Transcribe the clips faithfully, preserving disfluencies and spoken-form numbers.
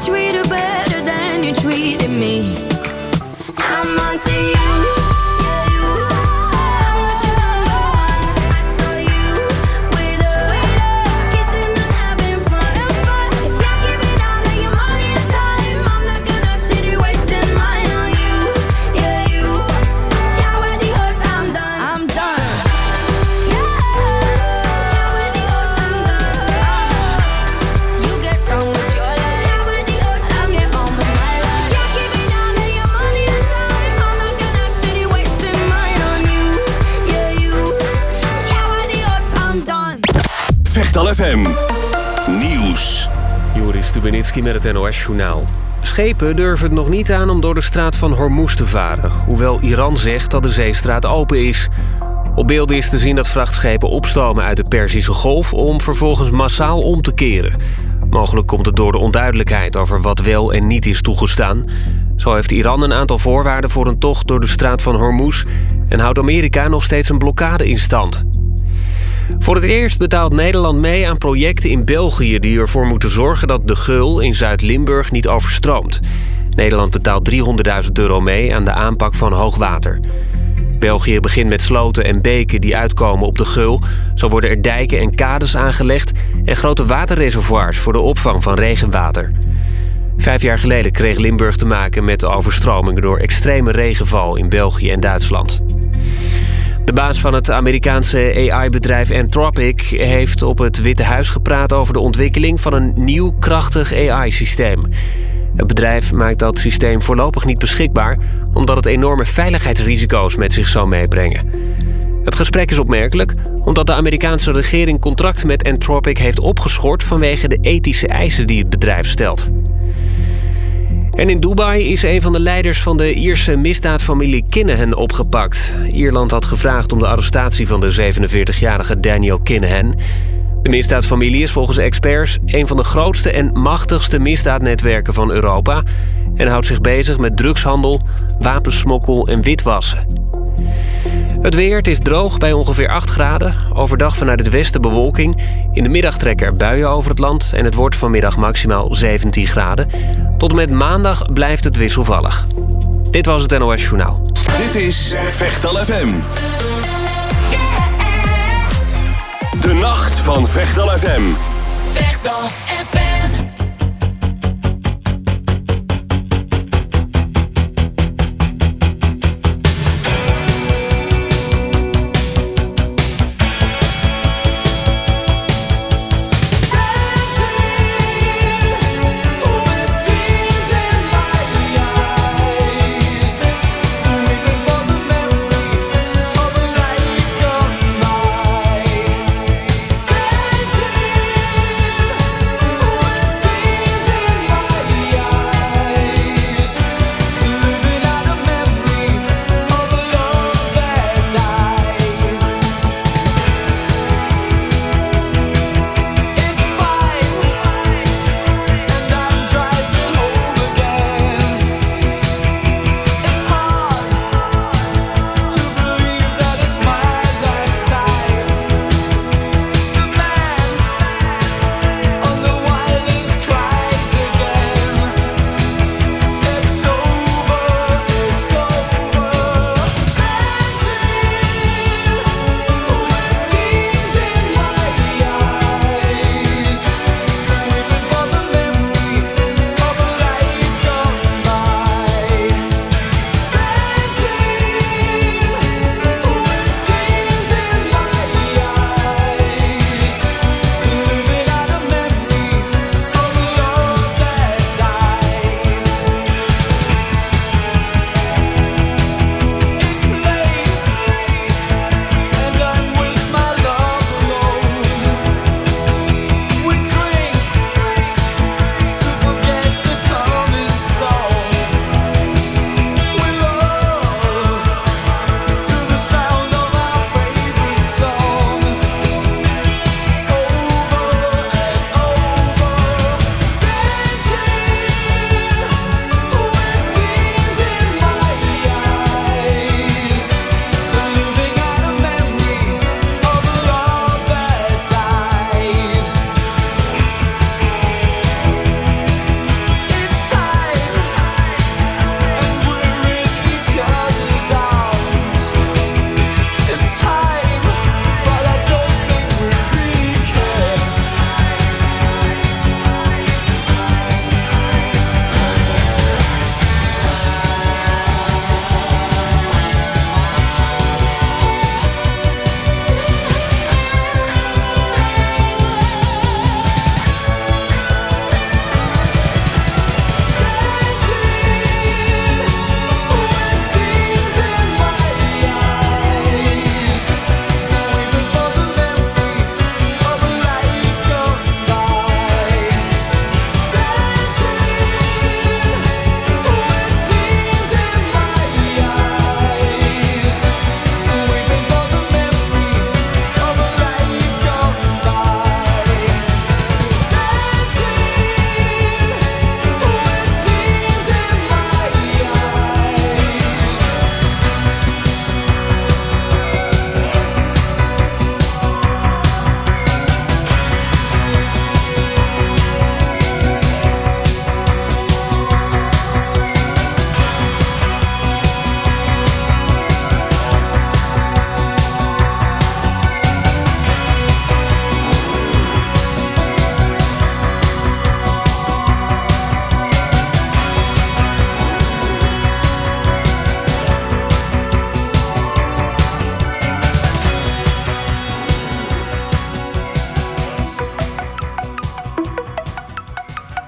treat her better than you treated me. I'm onto you. Vechtal F M Nieuws. Joris Stubenitski met het N O S-journaal. Schepen durven het nog niet aan om door de straat van Hormuz te varen, hoewel Iran zegt dat de zeestraat open is. Op beelden is te zien dat vrachtschepen opstomen uit de Perzische Golf om vervolgens massaal om te keren. Mogelijk komt het door de onduidelijkheid over wat wel en niet is toegestaan. Zo heeft Iran een aantal voorwaarden voor een tocht door de straat van Hormuz en houdt Amerika nog steeds een blokkade in stand. Voor het eerst betaalt Nederland mee aan projecten in België die ervoor moeten zorgen dat de Geul in Zuid-Limburg niet overstroomt. Nederland betaalt driehonderdduizend euro mee aan de aanpak van hoogwater. België begint met sloten en beken die uitkomen op de Geul. Zo worden er dijken en kades aangelegd en grote waterreservoirs voor de opvang van regenwater. Vijf jaar geleden kreeg Limburg te maken met overstromingen door extreme regenval in België en Duitsland. De baas van het Amerikaanse A I-bedrijf Anthropic heeft op het Witte Huis gepraat over de ontwikkeling van een nieuw krachtig A I-systeem. Het bedrijf maakt dat systeem voorlopig niet beschikbaar, omdat het enorme veiligheidsrisico's met zich zou meebrengen. Het gesprek is opmerkelijk, omdat de Amerikaanse regering contract met Anthropic heeft opgeschort vanwege de ethische eisen die het bedrijf stelt. En in Dubai is een van de leiders van de Ierse misdaadfamilie Kinahan opgepakt. Ierland had gevraagd om de arrestatie van de zevenenveertigjarige Daniel Kinahan. De misdaadfamilie is volgens experts een van de grootste en machtigste misdaadnetwerken van Europa en houdt zich bezig met drugshandel, wapensmokkel en witwassen. Het weer, het is droog bij ongeveer acht graden. Overdag vanuit het westen bewolking. In de middag trekken er buien over het land en het wordt vanmiddag maximaal zeventien graden. Tot en met maandag blijft het wisselvallig. Dit was het N O S-journaal. Dit is Vechtal F M. De nacht van Vechtal F M. Vechtal F M.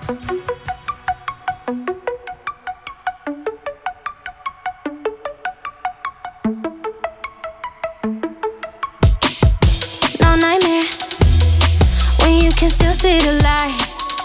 No nightmare when you can still see the light.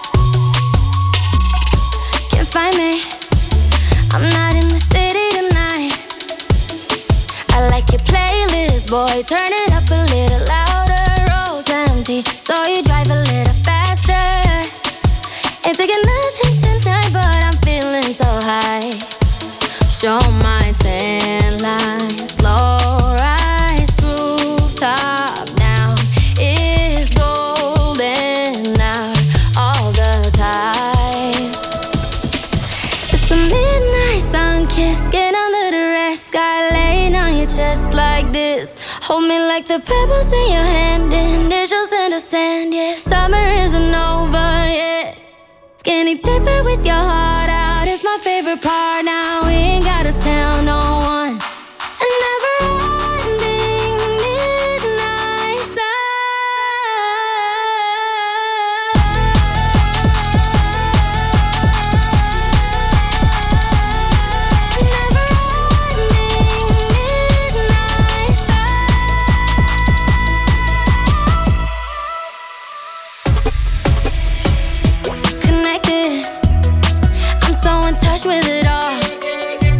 Can't find me, I'm not in the city tonight. I like your playlist, boy, turn it up a little louder. Road's empty, so you drive a little faster. Ain't thinking nothing tonight, but I'm feeling so high. Show my tan lines, low rise, rooftop down. It's golden out all the time. It's the midnight sun kiss, get under the red sky, laying on your chest like this. Hold me like the pebbles in your hand, initials in the sand. Yeah, summer isn't over yet. Skinny dipping with your heart out is my favorite part. Now we ain't gotta tell no one. A never-ending midnight sun. Never-ending midnight sun. Connected, I'm so in touch with it all.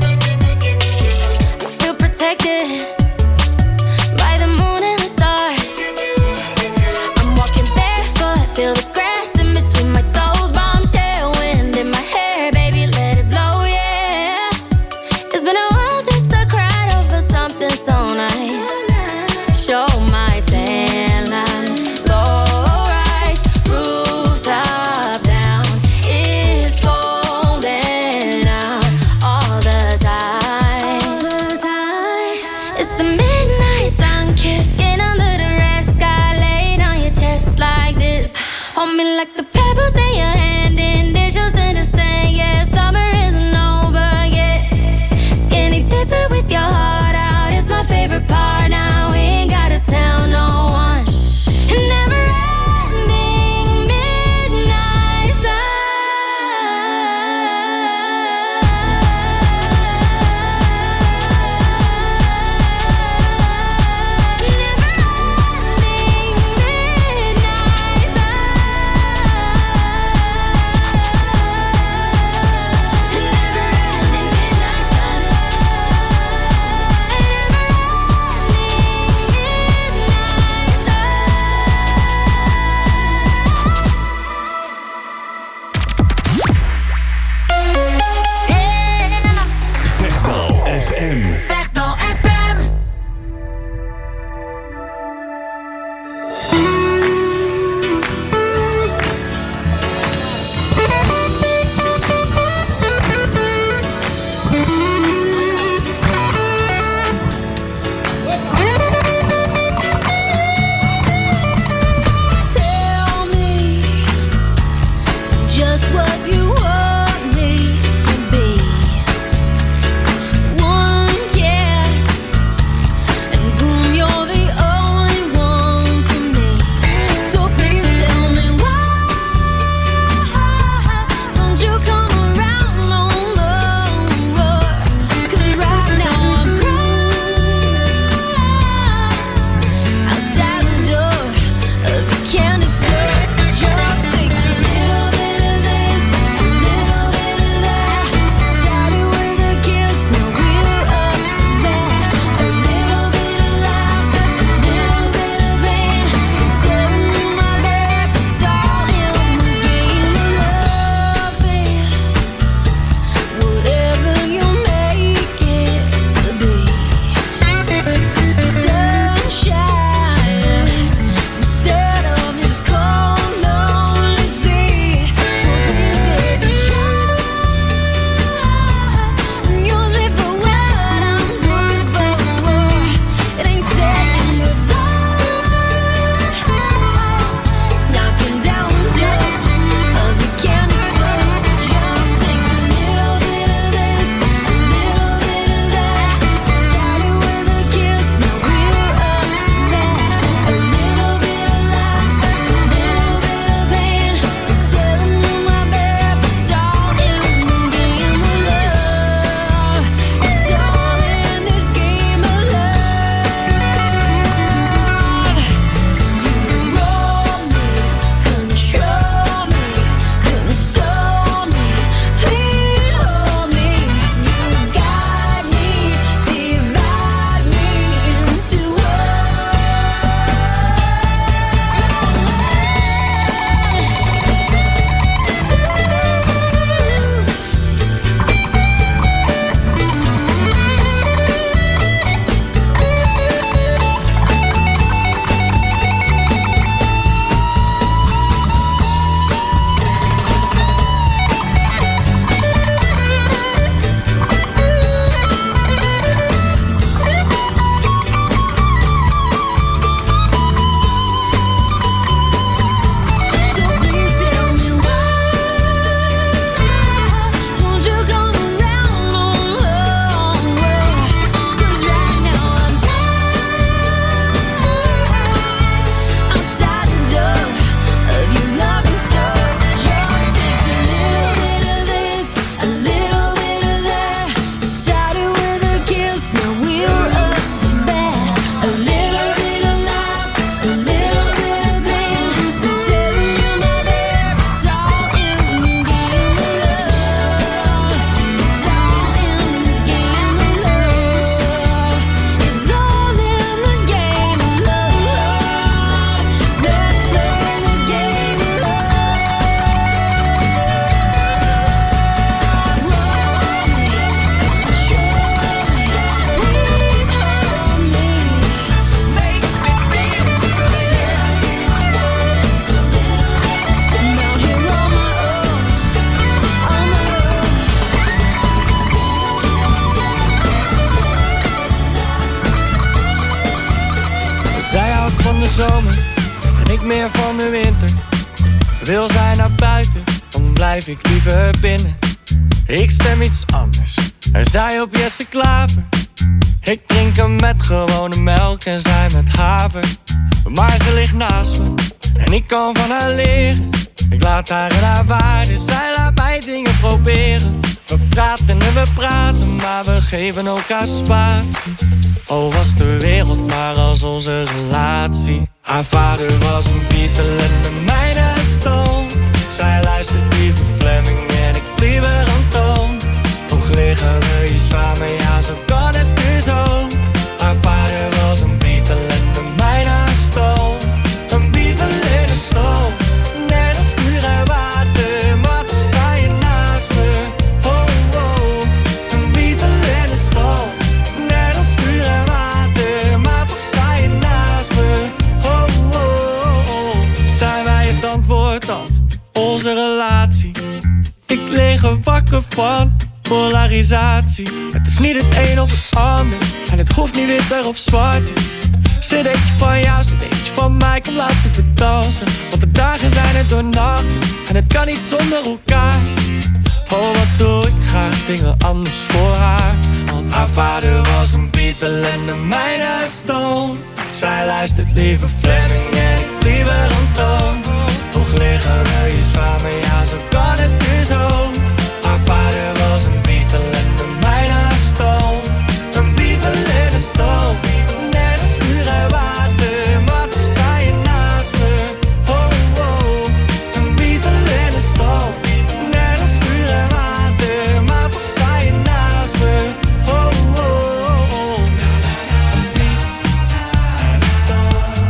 niet meer van de winter. Wil zij naar buiten, dan blijf ik liever binnen. Ik stem iets anders en zij op Jesse Klaver. Ik drink hem met gewone melk en zij met haver. Maar ze ligt naast me en ik kan van haar leren. Ik laat haar in haar waarde, zij laat mij dingen proberen. We praten en we praten, maar we geven elkaar spatie. Oh, was de wereld maar als onze relatie. Haar vader was een Beatle en de mijne Stone. Zij luistert liever Fleming en ik liever Antoon. Toch liggen we hier samen, ja zo kan het dus ook. Haar vader was een Beatle en de mijne Stone. Een Beatle en een Stone. Net als vuur en water, maar toch sta je naast me. Oh, oh, een Beatle en een Stone. Net als vuur en water, maar toch sta je naast me. Oh, oh, oh. Zijn wij het antwoord dan? Onze relatie. Ik lig er wakker van polarisatie. Het is niet het een of het ander en het hoeft niet witter of zwart. Cd'tje van jou, cd'tje van mij, kom laten we dansen. Want de dagen zijn er door nachten en het kan niet zonder elkaar. Oh, wat doe ik graag dingen anders voor haar. Want haar vader was een Beatle en de mijne Stone. Zij luistert liever Fleming en ik liever Antoon. Toch liggen we hier samen, ja zo kan het dus ook. Haar vader was een Beatle en de mijne Stone. Een Beatle en een Stone. Net als vuur en water, maar toch sta je naast me. Oh, oh, een Beatle en een Stone. Net als vuur en water, maar toch sta je naast me. Oh, oh, oh. Een Beatle en een Stone.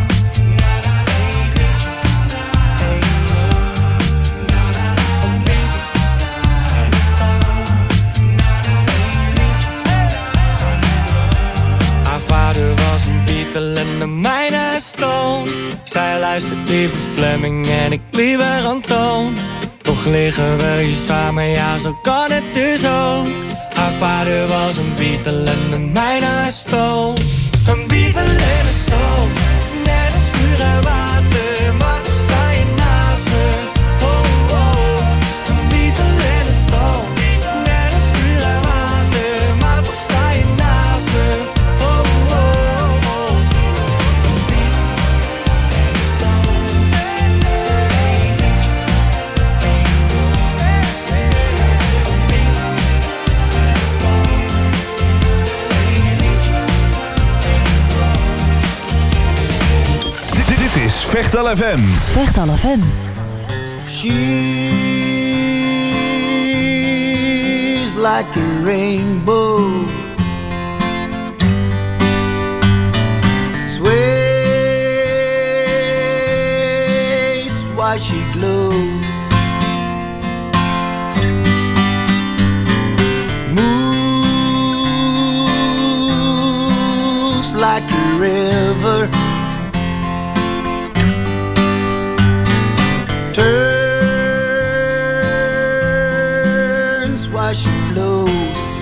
Haar vader was een Beatle en de mijne Stone. Zij luistert liever Fleming en ik liever Antoon. Toch liggen we hier samen, ja zo kan het dus ook. Haar vader was een Beatle en de mijne Stone. Een Beatle en een Stone. Net als vuur en water, maar toch sta je naast me. Oh, oh, een Beatle en een Stone. Net als vuur en water, maar toch sta je naast me. Oh, oh, oh. Een Beatle en een Stone. Een Beatle en een Stone. Dit, dit is Vechtal F M. Vechtal F M. She's like a rainbow, sways while she glows, moves like a river, turns while she flows.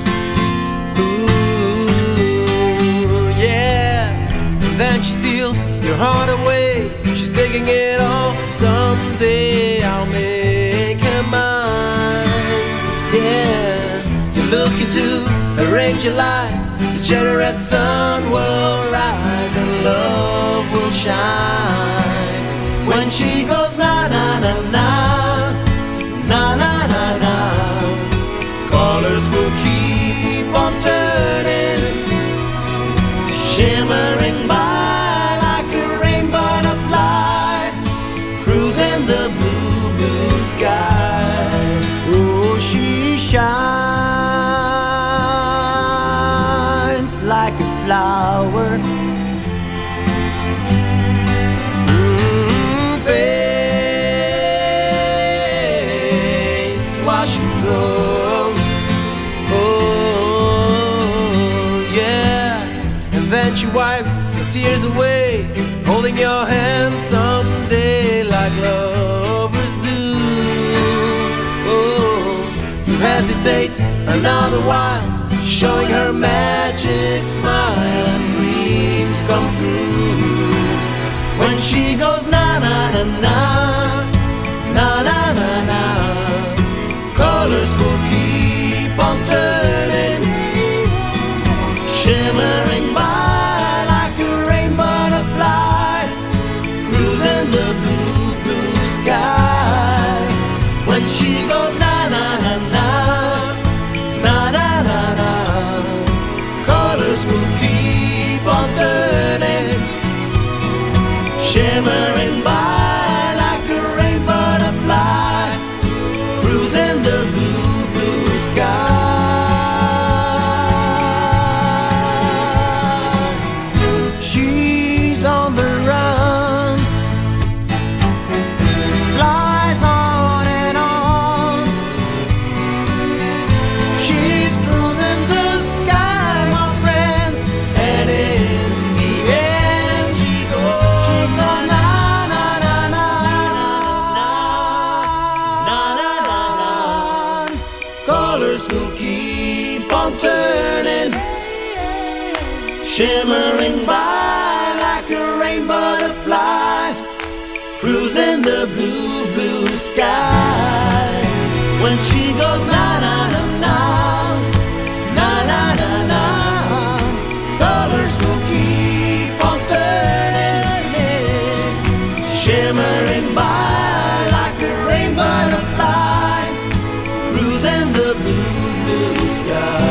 Ooh, yeah. And then she steals your heart away. She's taking it all. Someday I'll make her mine. Yeah. You look into her angel eyes. The generate sun will rise and love will shine. When she goes na na na na, na na na na, colors will keep on turning, shimmering by like a rain butterfly, cruising the blue, blue sky. Oh, she shines like a flower. She wipes the tears away, holding your hand someday like lovers do. Oh, you hesitate another while, showing her magic smile and dreams come true. When when she goes na na na na, na na na na. Colors will keep on turning, shimmering by like a rainbow butterfly, cruising the blue, blue sky. When she goes na na na na, na na na na. Colors will keep on turning, shimmering by like a rainbow butterfly, cruising the blue, blue sky. She's on the run, flies on and on. She's cruising the sky, my friend, and in the end she goes, she goes na na na na na na na na. Colors will keep on turning, shimmering by like a rainbow butterfly, cruising the blue, blue sky. When she goes na na na na, na na na na. Colors will keep on turning, shimmering by like a rainbow butterfly, cruising the blue, blue sky.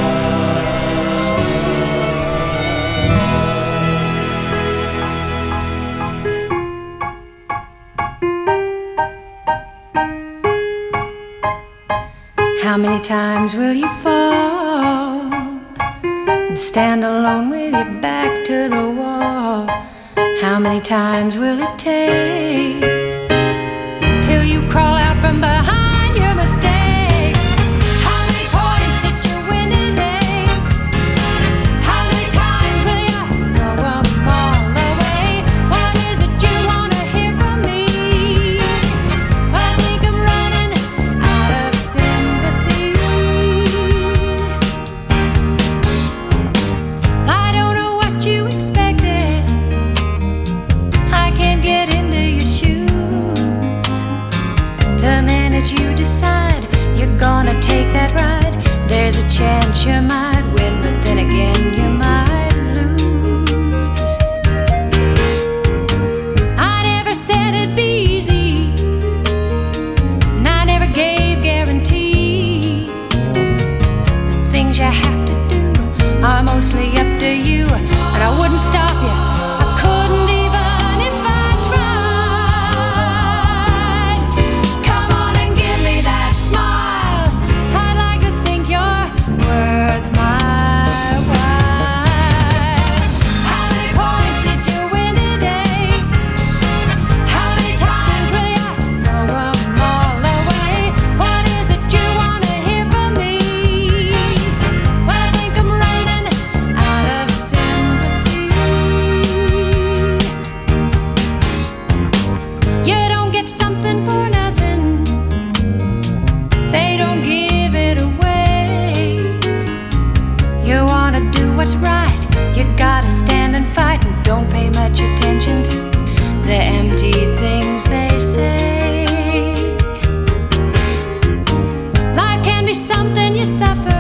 How many times will you fall and stand alone with your back to the wall? How many times will it take till you crawl out from behind your mistake? How many points did you win today? How many times will you throw up all the way? What is it you want to hear from me? Well, I think I'm running out of sympathy. I don't know what you expected. I can't get into your shoes. The minute you decide you're gonna take that ride, there's a chance you might win, but then again you might lose. I never said it'd be easy, and I never gave guarantees. The things you have to do are mostly up to you, and I wouldn't stop you. I couldn't even if I tried. Come on and give me that smile. I'd like to think you're worth my while. How many points did you win today? How many times will you throw them all away? What is it you want to hear from me? Well, I think I'm running out of sympathy. You don't get something for nothing. They don't give it away. You wanna do what's right, you gotta stand and fight, and don't pay much attention to the empty things they say. Life can be something you suffer,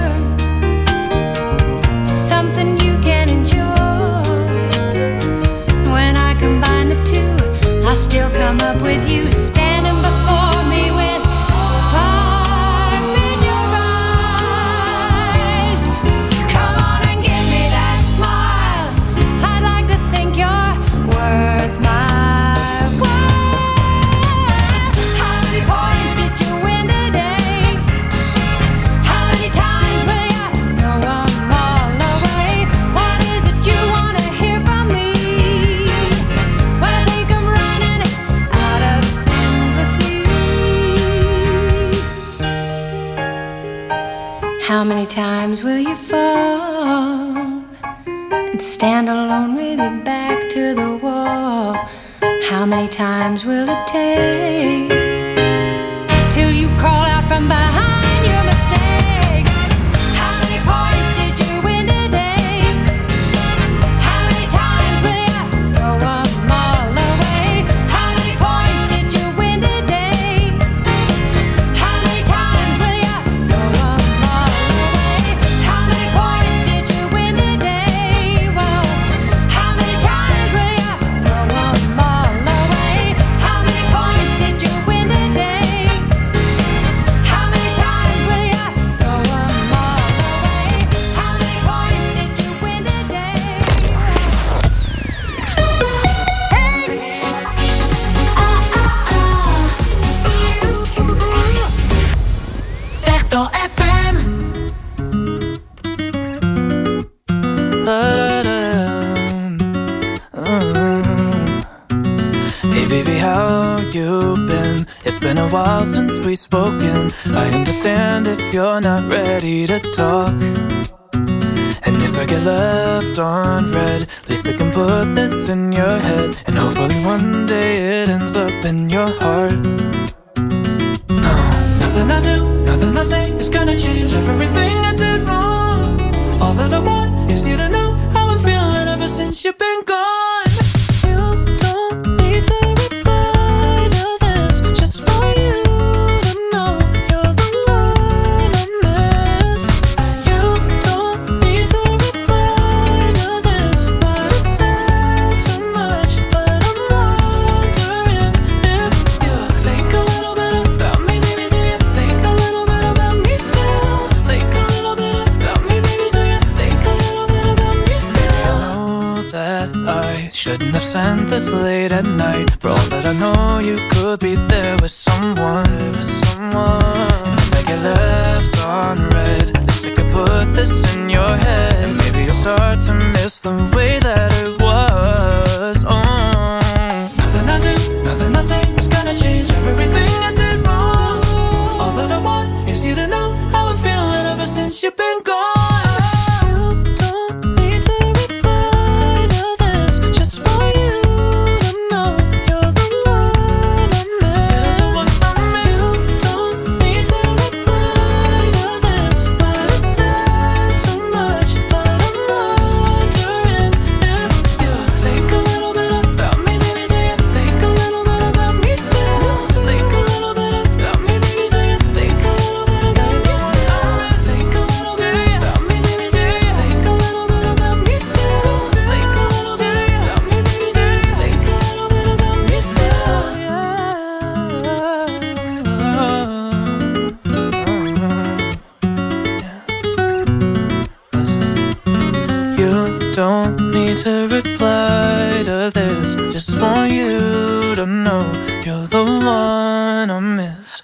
something you can enjoy. When I combine the two, I still come up with you standing before me with fire in your eyes. Come on and give me that smile. I'd like to think you're worth my while. How many points did you win today? How many times will you throw them all away? What is it you want to hear from me? Well, I think I'm running out of sympathy. How many times will you fall and stand alone with your back to the wall? How many times will it take till you crawl out from behind your mistake? How many points did you win today? How many times will you throw them all away? Vechtal F M. Hey baby, how you been? It's been a while since we've spoken. I understand if you're not ready to talk. And if I get left on red, at least I can put this in your head. And hopefully one day it ends up in your heart. No, nothing I do, nothing I say is gonna change everything I did wrong. All that I want is you to know how I'm feeling ever since you've been gone. Shouldn't have sent this late at night. For all that I know, you could be there with someone, with someone. And if I get left on red, at least I could put this in your head. And maybe you'll start to miss the way that it was. Oh, nothing I do, nothing I say is gonna change everything I did wrong. All that I want is you to know how I'm feeling ever since you've been gone. Don't need to reply to this. Just want you to know you're the one I miss.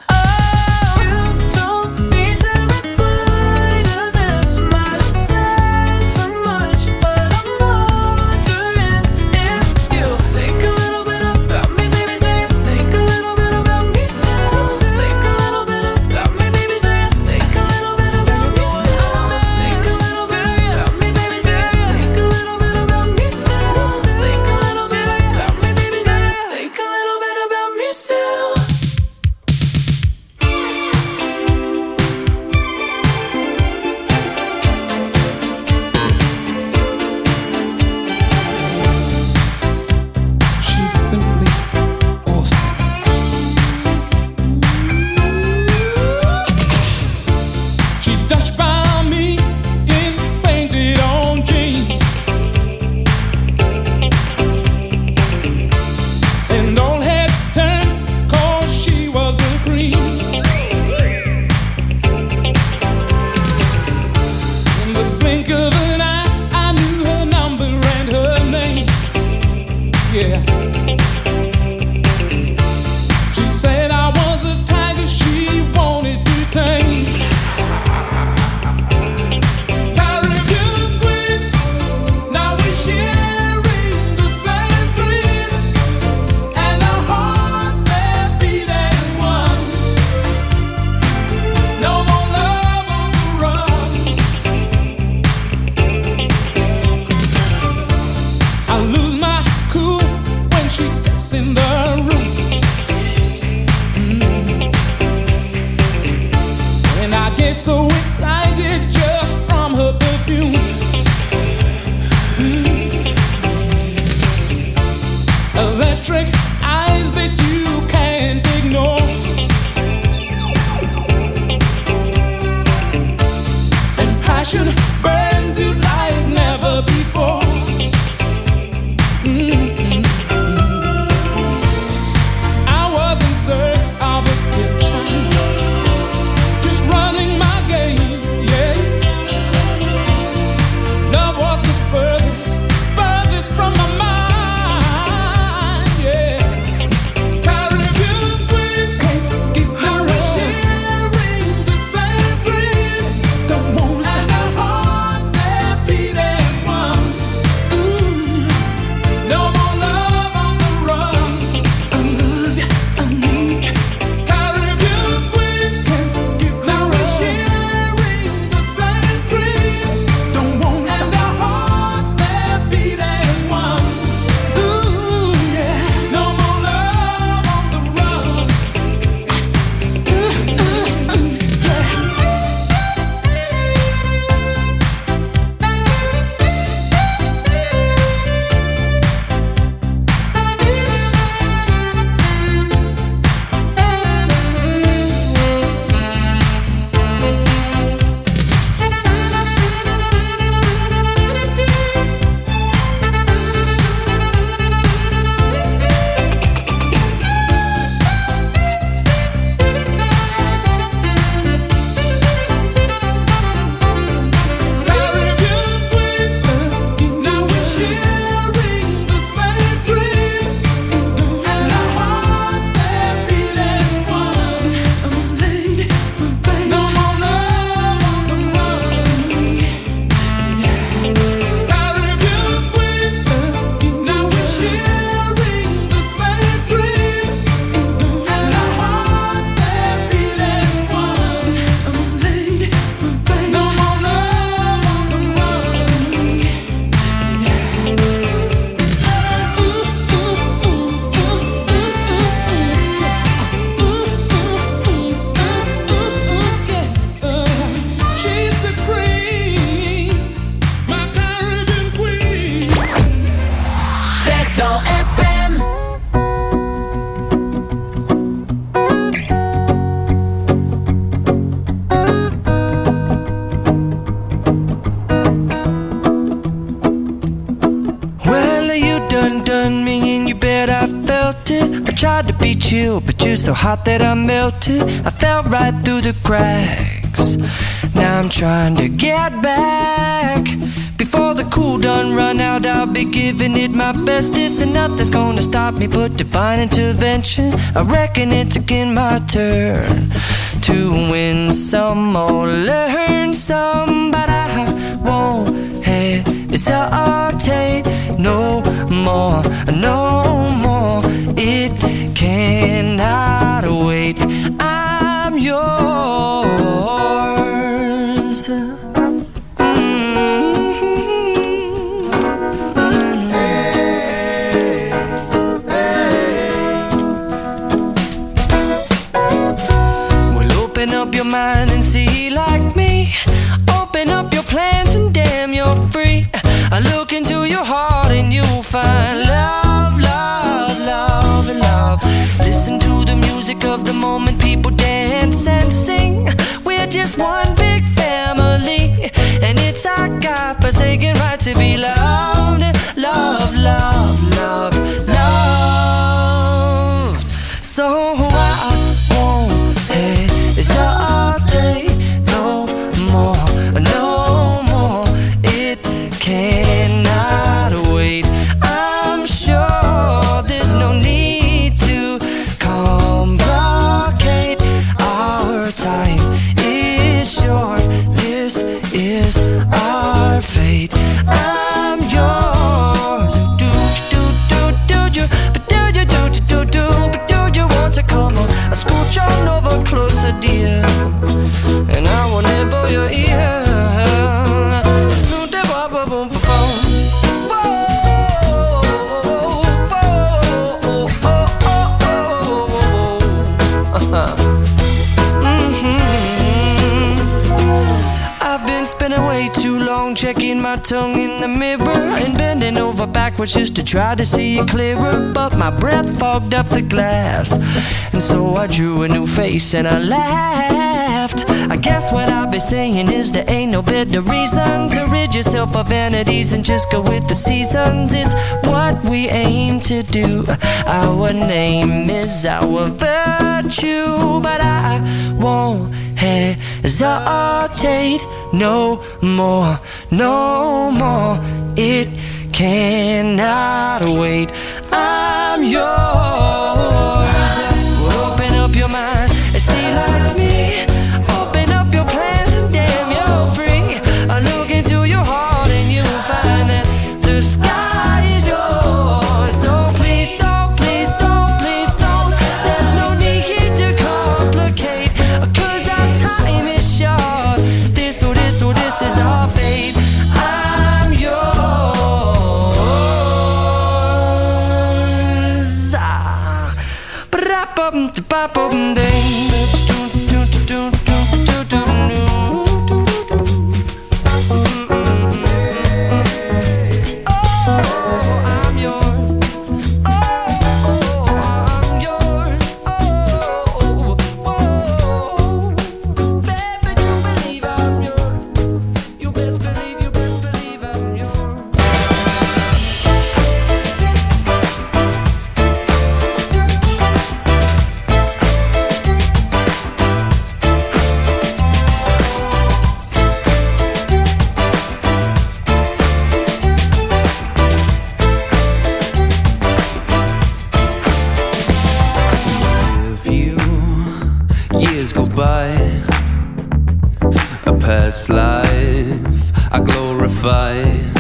Caribbean queen, give her a sharing the same chill, but you're so hot that I melted. I fell right through the cracks. Now I'm trying to get back. Before the cool done run out, I'll be giving it my bestest, and nothing's gonna stop me but divine intervention. I reckon it's again my turn to win some or learn some, but I won't hesitate no more, no more. It cannot wait. I'm yours. Open up your mind and see like me. Open up your plans and damn, you're free. I look into your heart and you'll find love, love, love, and love. Listen to the music of the moment, people dance and sing. We're just one big family, and it's our God-forsaken right to be loved. Love, love, love, loved. So I won't hesitate no more, no more. It cannot wait. I'm sure there's no need to complicate. Our time is short. This is our fate. I'm yours. Do do do do do, but do you do do do, but do you want to come on? I scooch on over closer, dear, and I will nibble your ear. So de ba ba boom ba boom. Whoa, whoa, oh, oh, oh, oh. Mm-hmm. I've been spending way too long checking my tongue in the mirror and bending over backwards just to try to see it clearer, but my breath fogged up the glass, and so I drew a new face and I laughed. I guess what I'll be saying is there ain't no better reason to rid yourself of vanities and just go with the seasons. It's what we aim to do. Our name is our virtue, but I won't hesitate no more, no more. It cannot wait. I'm yours. Open up your mind and see like me. Open up your plans and damn, you're free. I look into your heart and you'll find that the sky is yours. So please don't, please don't, please don't. There's no need here to complicate, 'cause our time is short. This, oh, this, oh, this is our fate. I'm yours. Ah. Ba-da-bum-da-ba-bum-ding. Past life I glorify,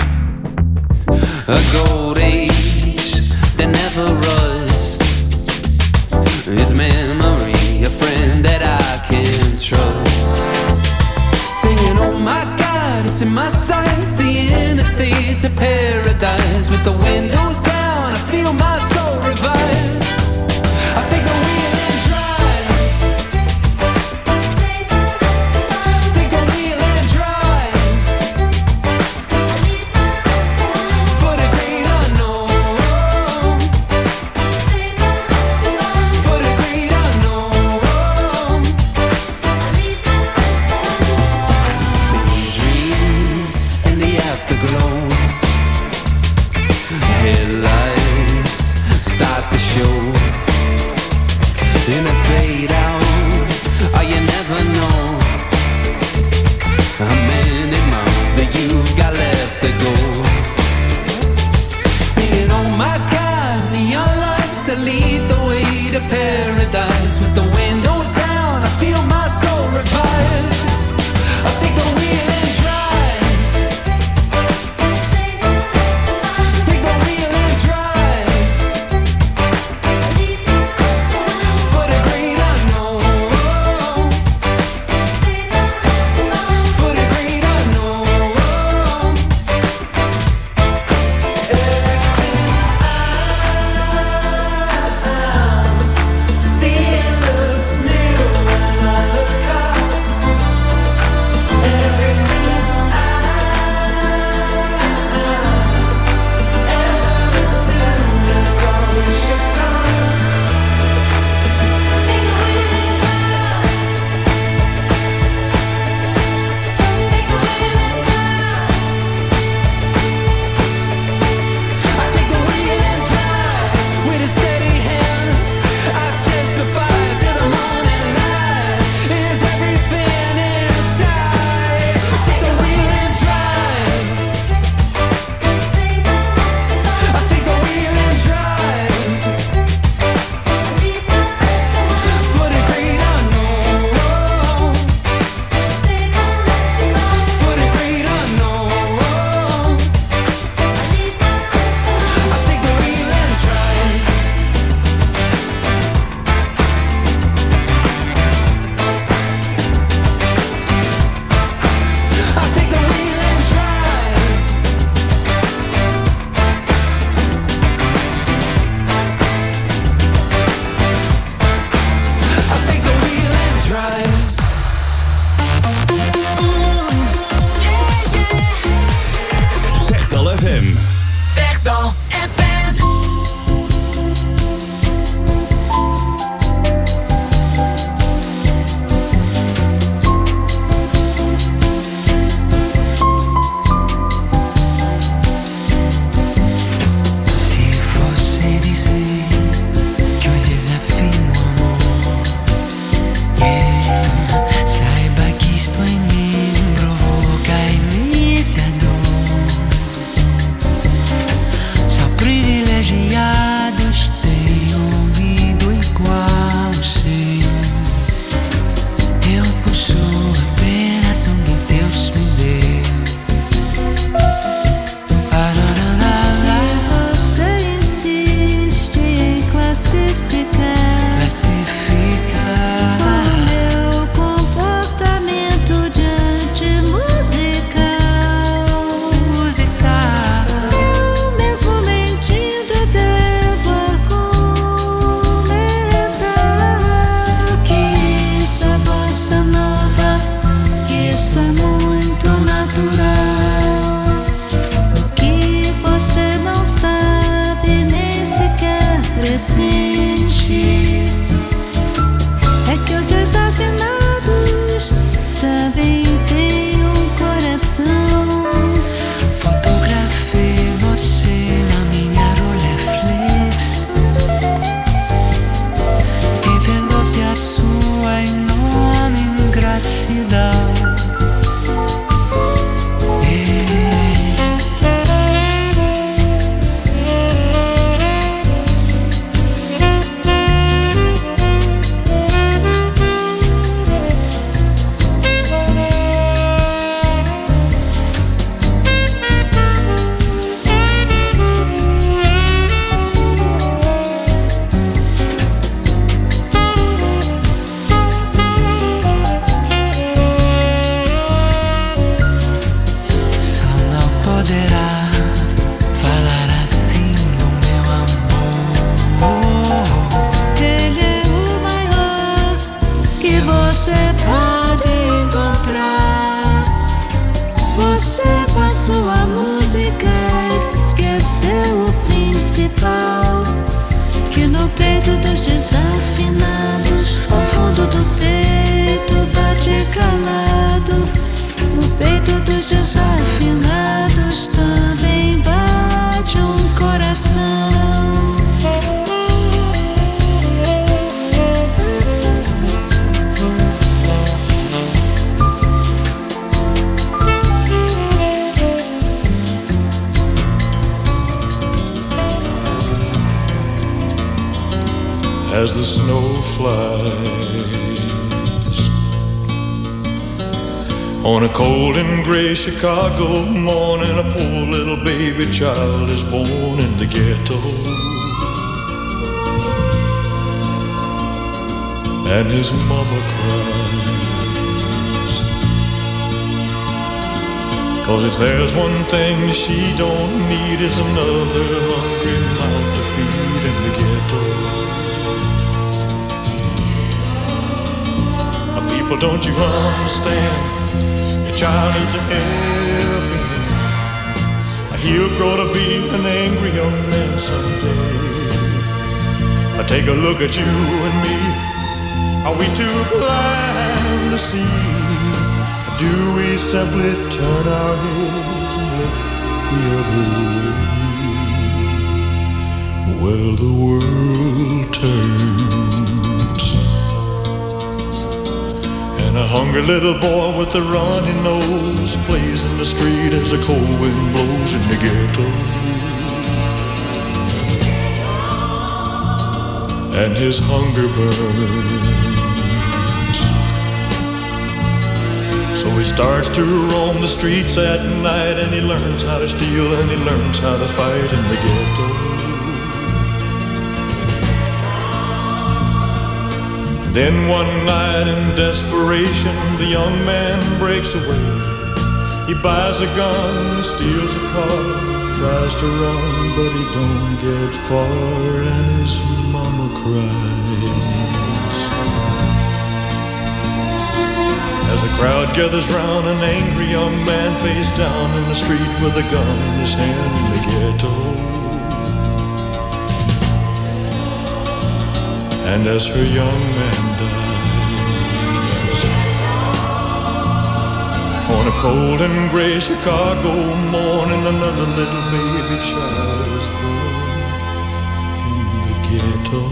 a gold age that never rusts. His memory, a friend that I can trust. Singing, oh my God, it's in my sights, the interstate to paradise. With the windows down, I feel my soul revive. I'll take the wheel and drive. Take the wheel and drive. For the great unknown. For the great unknown. The dreams and the afterglow. as the snow flies. On a cold and gray Chicago morning, a poor little baby child is born in the ghetto. And his mama cries, 'cause if there's one thing she don't need, is another hungry mouth to feed in the ghetto. People, don't you understand? Your child needs a helping hand. He'll grow to be an angry young man someday. Take a look at you and me. Are we too blind to see? Do we simply turn our heads and look the other way? Well, the world turns, and a hungry little boy with a runny nose plays in the street as the cold wind blows in the ghetto. And his hunger burns, so he starts to roam the streets at night, and he learns how to steal and he learns how to fight in the ghetto. Then one night in desperation, the young man breaks away. He buys a gun, steals a car, tries to run, but he don't get far, and his mama cries. As a crowd gathers round, an angry young man face down in the street with a gun in his hand in the ghetto. And as her young man dies, on a cold and gray Chicago morning, another little baby child is born in the ghetto.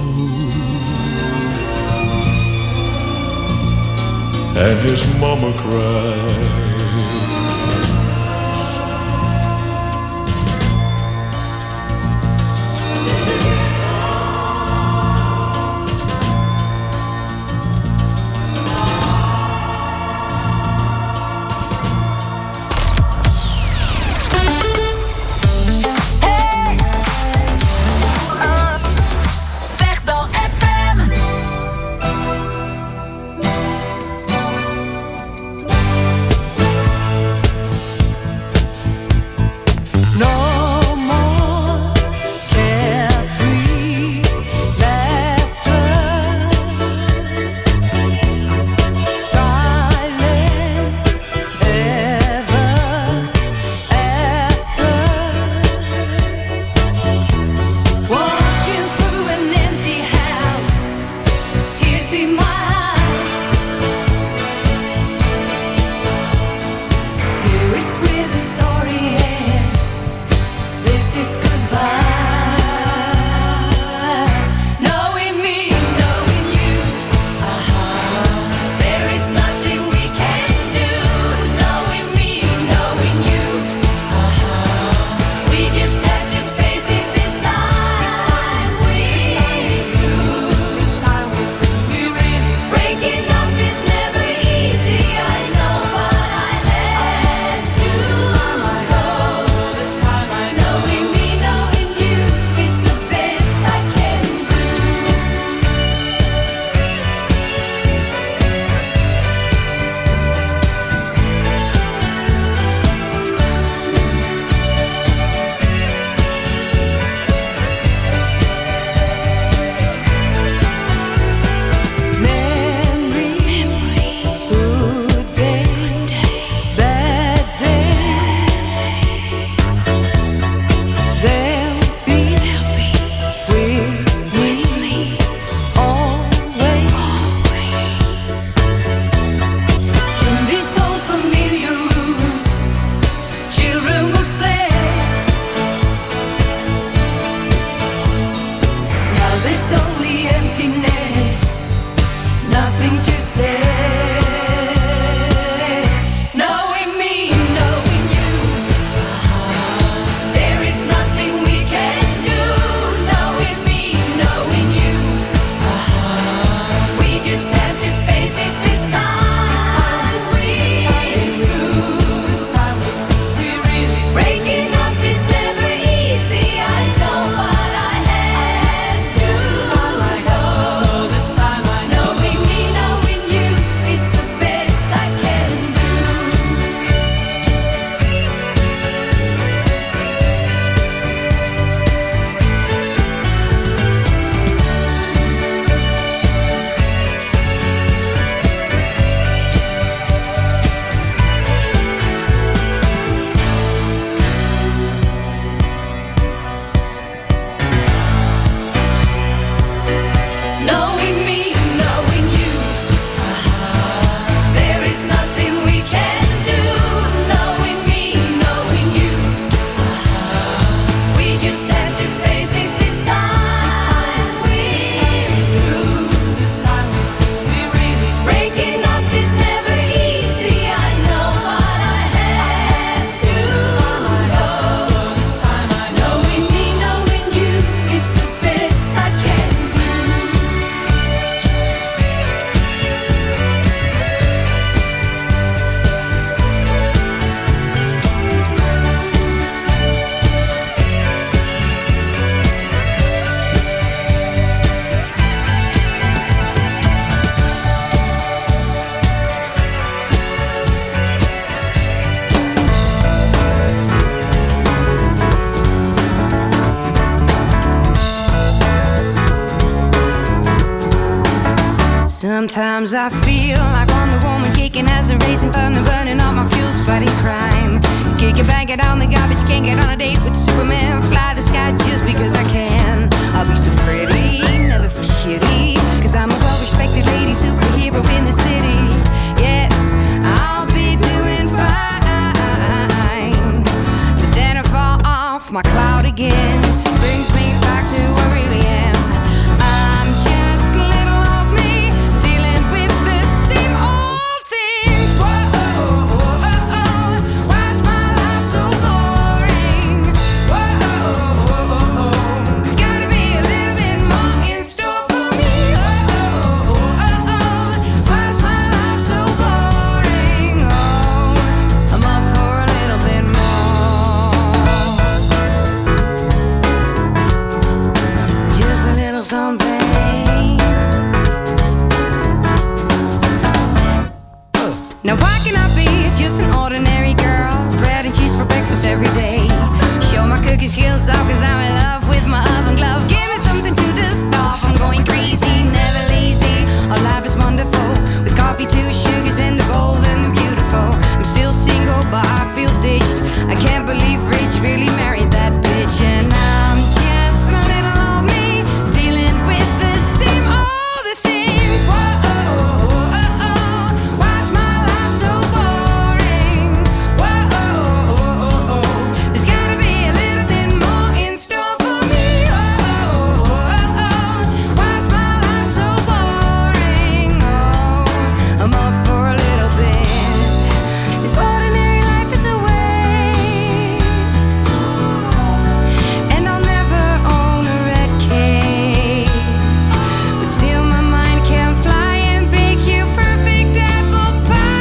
And his mama cries. Sometimes I feel like Wonder Woman kicking as a racing thunder, burning all my fuels, fighting crime. Kick it, bang it on the garbage, can't get on a date with Superman. Fly the sky just because I can. I'll be so pretty, never feel shitty, cause I'm a well-respected lady superhero in the city. Yes, I'll be doing fine, but then I fall off my cloud again. Brings me back to who I really am. I'm just little old me, dealing with the same old things. Whoa, oh, oh, oh, oh. Why's my life so boring? Whoa, oh, oh, oh, oh. There's gotta be a little bit more in store for me. Oh, oh, oh, oh, oh. Why's my life so boring? Oh, I'm up for a little bit more. Just a little something. Now why can I be just an ordinary girl? Bread and cheese for breakfast every day. Show my cookie skills off cause I'm in love with my oven glove. Give me something to dust off. I'm going crazy, never lazy. Our life is wonderful, with coffee, two sugars, and the bold and the beautiful. I'm still single but I feel ditched. I can't believe Rich really married that bitch. And I'm just a little old me, dealing with the same old things. Whoa, oh, oh, oh, oh. Why's my life so boring? Whoa, oh, oh, oh, oh. There's gotta be a little bit more in store for me. Oh, oh, oh, oh, oh. Why's my life so boring? Oh, I'm up for a little bit. This ordinary life is a waste, and I'll never own a red cake. But still my mind can fly and bake you perfect apple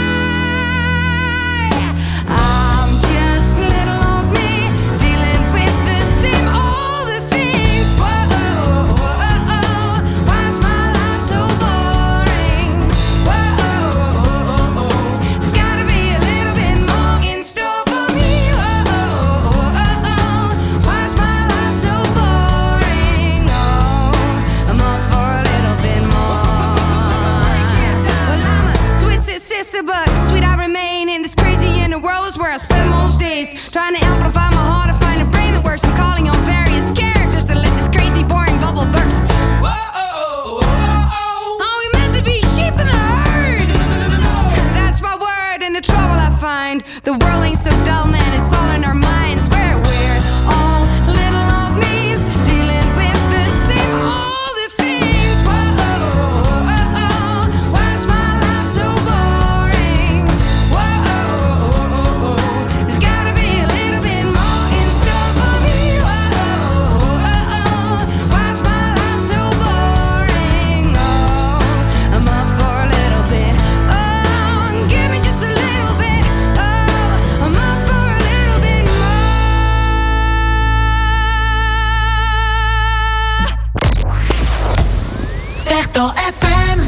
pie. I'm just little old me, dealing with the same old things. Whoa, oh, oh, oh, oh. Why's my life so boring? Whoa, oh, oh, oh. There's gotta be a little bit more in store for me. Whoa, oh, oh, oh. Why's my life so boring? Oh, I'm up for a little bit more. Well, I'm a twisted sister, but sweet I remain. In this crazy inner world is where I spend most days, trying to amplify my heart to find a brain that works. I'm calling on various characters to let this crazy, boring bubble burst. Whoa, oh, oh, oh, oh. Are we meant to be sheep in the herd? That's my word, and the trouble I find. The world ain't so dull, man, it's all in our minds. Where we're all little old me's, dealing with the same old things. Whoa, oh, oh, oh, oh. Why's my life so boring? Whoa, oh, oh, oh, oh. There's gotta be a little bit more in store for me. Whoa, oh, oh, oh. Why's my life so boring? Oh, I'm up for a little bit. Oh, give me just a little bit. Oh, I'm up for a little bit more. Vechtal F M.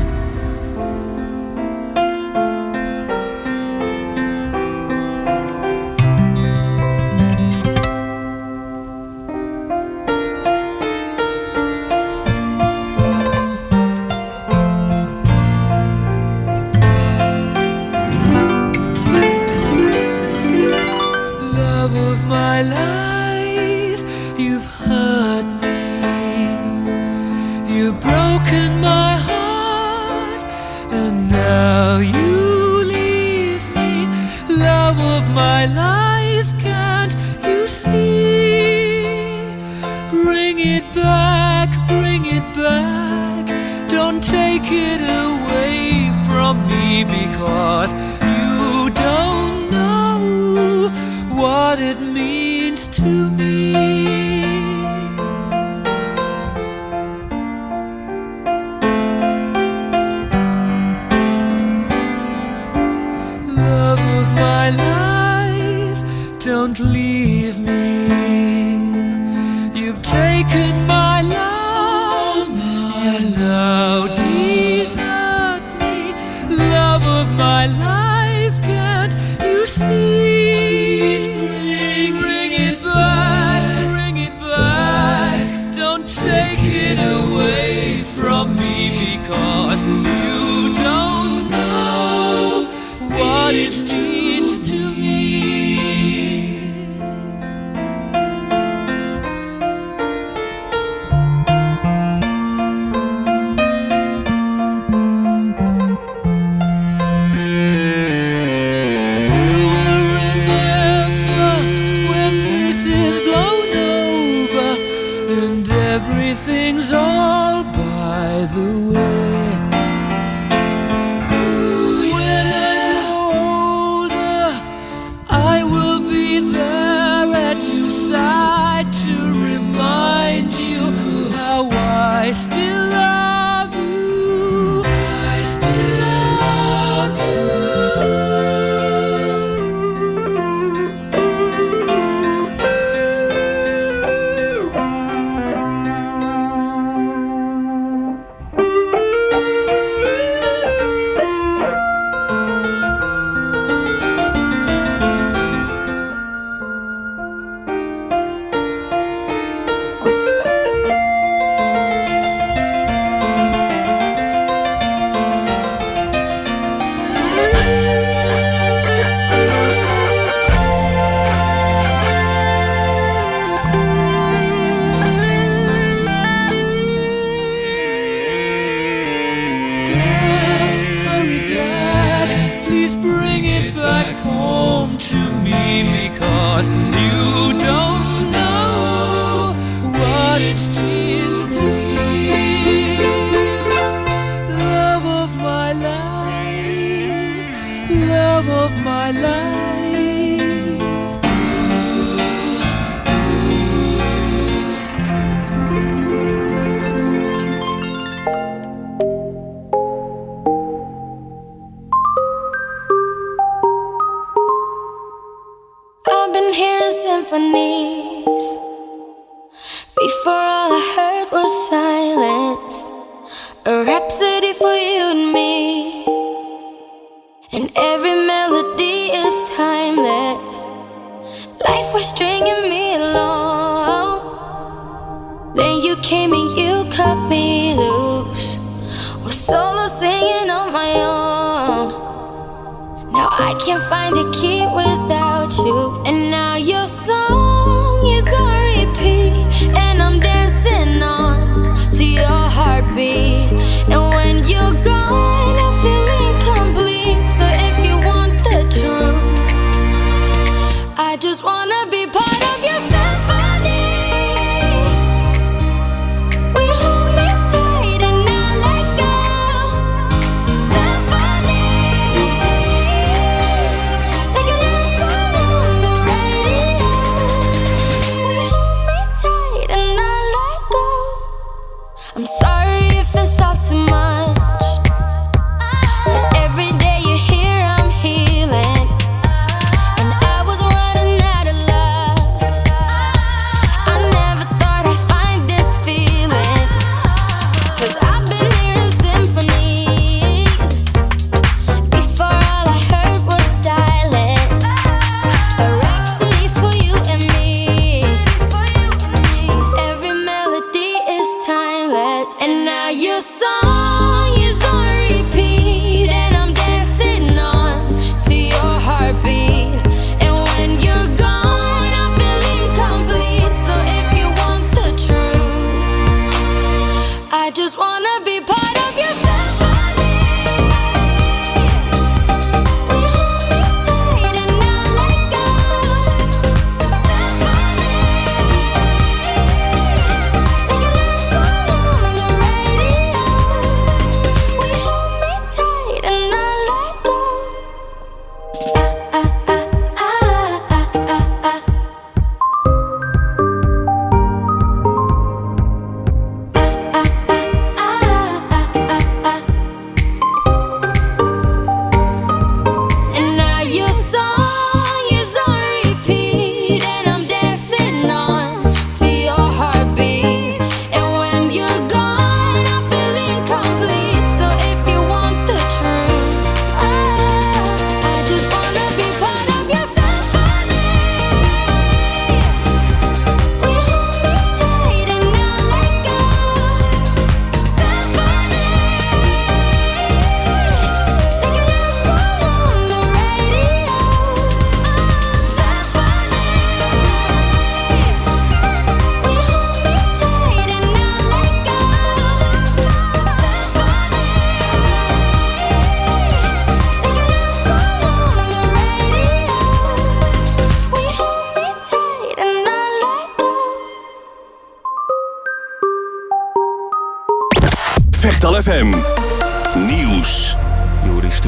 Love of my life, you've hurt me. You've broken my heart, and now you leave me. Love of my life, can't you see? Bring it back, bring it back. Don't take it away from me, because you don't know what it means to me. Love of my life, don't leave me. You've taken my love, and now desert me. Love of my life, can't you see? Bring, bring it back, bring it back. Don't take it away from me, because you what it means to me. Everything's all by the way. When I'm older, I will be there at your side to remind you how I still love you. I still love you.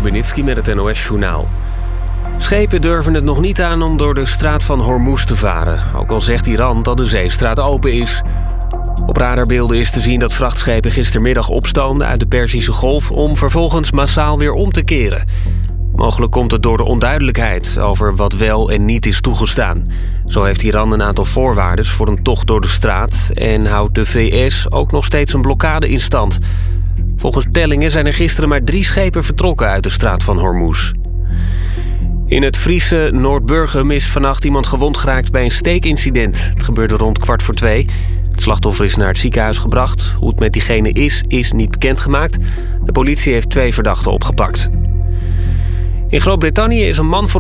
Stubenitski met het N O S-journaal. Schepen durven het nog niet aan om door de straat van Hormuz te varen. Ook al zegt Iran dat de zeestraat open is. Op radarbeelden is te zien dat vrachtschepen gistermiddag opstoomden uit de Perzische Golf om vervolgens massaal weer om te keren. Mogelijk komt het door de onduidelijkheid over wat wel en niet is toegestaan. Zo heeft Iran een aantal voorwaarden voor een tocht door de straat en houdt de V S ook nog steeds een blokkade in stand. Volgens tellingen zijn er gisteren maar drie schepen vertrokken uit de straat van Hormuz. In het Friese Noordburgum is vannacht iemand gewond geraakt bij een steekincident. Het gebeurde rond kwart voor twee. Het slachtoffer is naar het ziekenhuis gebracht. Hoe het met diegene is, is niet bekendgemaakt. De politie heeft twee verdachten opgepakt. In Groot-Brittannië is een man voor